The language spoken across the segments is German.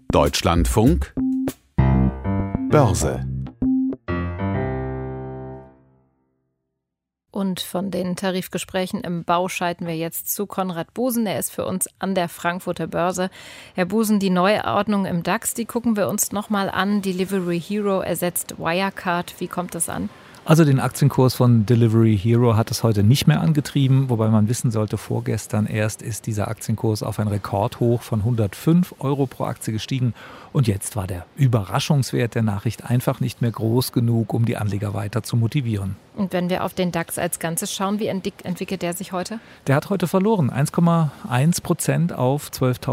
Deutschlandfunk Börse. Und von den Tarifgesprächen im Bau schalten wir jetzt zu Konrad Busen. Er ist für uns an der Frankfurter Börse. Herr Busen, die Neuordnung im DAX, die gucken wir uns nochmal an. Delivery Hero ersetzt Wirecard. Wie kommt das an? Also den Aktienkurs von Delivery Hero hat es heute nicht mehr angetrieben, wobei man wissen sollte, vorgestern erst ist dieser Aktienkurs auf ein Rekordhoch von 105 Euro pro Aktie gestiegen und jetzt war der Überraschungswert der Nachricht einfach nicht mehr groß genug, um die Anleger weiter zu motivieren. Und wenn wir auf den DAX als Ganzes schauen, wie entwickelt der sich heute? Der hat heute verloren, 1,1% auf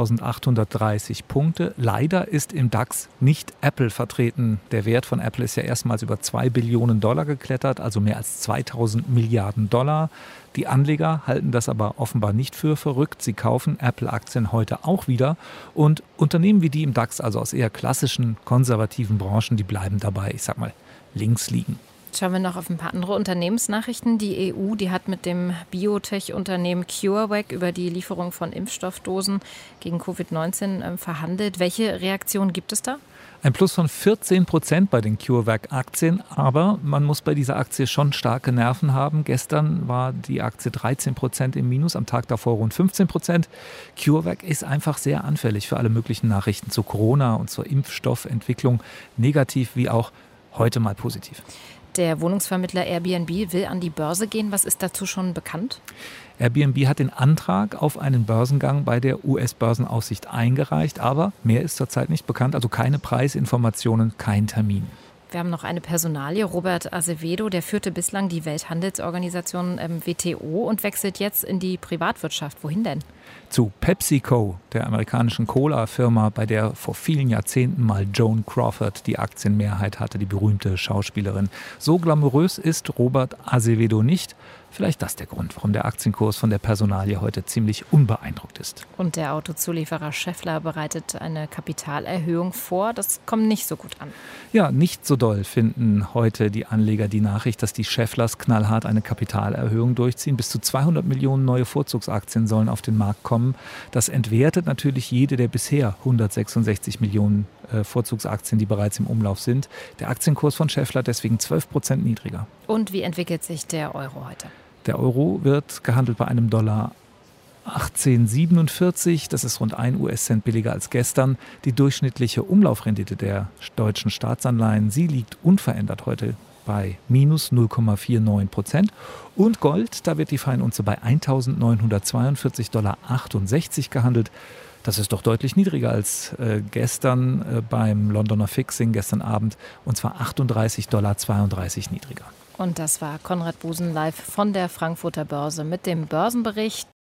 12.830 Punkte. Leider ist im DAX nicht Apple vertreten. Der Wert von Apple ist ja erstmals über 2 Billionen Dollar geklettert, also mehr als 2.000 Milliarden Dollar. Die Anleger halten das aber offenbar nicht für verrückt. Sie kaufen Apple-Aktien heute auch wieder. Und Unternehmen wie die im DAX, also aus eher klassischen, konservativen Branchen, die bleiben dabei, ich sag mal, links liegen. Schauen wir noch auf ein paar andere Unternehmensnachrichten. Die EU, die hat mit dem Biotech-Unternehmen CureVac über die Lieferung von Impfstoffdosen gegen Covid-19 verhandelt. Welche Reaktion gibt es da? Ein Plus von 14% bei den CureVac-Aktien, aber man muss bei dieser Aktie schon starke Nerven haben. Gestern war die Aktie 13% im Minus, am Tag davor rund 15%. CureVac ist einfach sehr anfällig für alle möglichen Nachrichten zu Corona und zur Impfstoffentwicklung, negativ wie auch heute mal positiv. Der Wohnungsvermittler Airbnb will an die Börse gehen. Was ist dazu schon bekannt? Airbnb hat den Antrag auf einen Börsengang bei der US-Börsenaufsicht eingereicht, aber mehr ist zurzeit nicht bekannt, also keine Preisinformationen, kein Termin. Wir haben noch eine Personalie, Robert Azevedo, der führte bislang die Welthandelsorganisation WTO und wechselt jetzt in die Privatwirtschaft. Wohin denn? Zu PepsiCo, der amerikanischen Cola-Firma, bei der vor vielen Jahrzehnten mal Joan Crawford die Aktienmehrheit hatte, die berühmte Schauspielerin. So glamourös ist Robert Azevedo nicht. Vielleicht das der Grund, warum der Aktienkurs von der Personalie heute ziemlich unbeeindruckt ist. Und der Autozulieferer Schaeffler bereitet eine Kapitalerhöhung vor. Das kommt nicht so gut an. Ja, nicht so doll finden heute die Anleger die Nachricht, dass die Schaefflers knallhart eine Kapitalerhöhung durchziehen. Bis zu 200 Millionen neue Vorzugsaktien sollen auf den Markt kommen. Das entwertet natürlich jede der bisher 166 Millionen Vorzugsaktien, die bereits im Umlauf sind. Der Aktienkurs von Schaeffler deswegen 12% niedriger. Und wie entwickelt sich der Euro heute? Der Euro wird gehandelt bei einem Dollar 18,47. Das ist rund 1 US-Cent billiger als gestern. Die durchschnittliche Umlaufrendite der deutschen Staatsanleihen, sie liegt unverändert heute bei minus 0,49%. Und Gold, da wird die Feinunze bei 1.942,68 Dollar gehandelt. Das ist doch deutlich niedriger als gestern beim Londoner Fixing gestern Abend, und zwar 38,32 Dollar niedriger. Und das war Konrad Busen live von der Frankfurter Börse mit dem Börsenbericht.